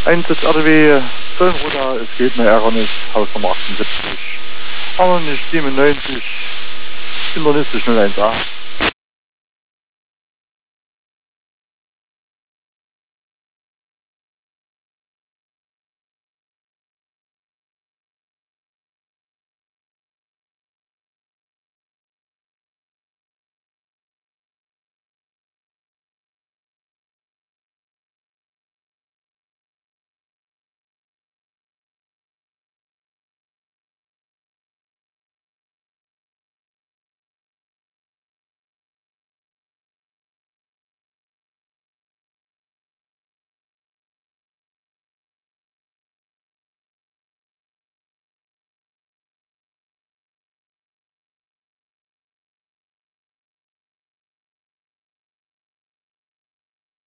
Einsatz RDW Zollenroda, es geht eine Ärgernis, Hausnummer 78, aber nicht 97, Hindernis 018.